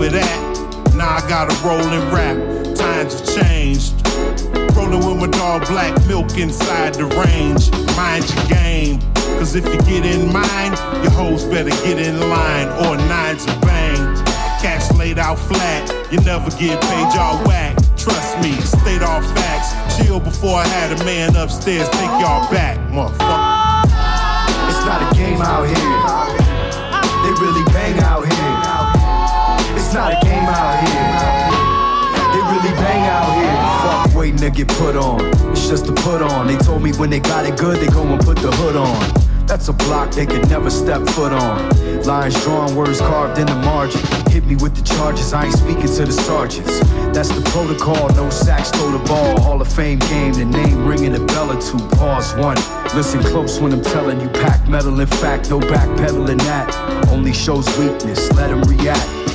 remember that? Now I gotta roll and rap. Times have changed. Rolling with my dog Black Milk inside the range. Mind your game, cause if you get in mine, your hoes better get in line or nines a bang. Cats laid out flat, you never get paid, y'all whack. Trust me, state all facts. Chill before I had a man upstairs take y'all back, motherfucker. It's not a game out here. They really bang out here. It's not a game out here. They really bang out here. Fuck waiting to get put on. It's just a put on. They told me when they got it good, they go and put the hood on. That's a block they could never step foot on. Lines drawn, words carved in the margin. Hit me with the charges, I ain't speaking to the sergeants. That's the protocol, no sacks, throw the ball. Hall of Fame game, the name ringing a bell or two. Pause one, listen close when I'm telling you. Pack metal, in fact, no backpedaling that. Only shows weakness, let them react.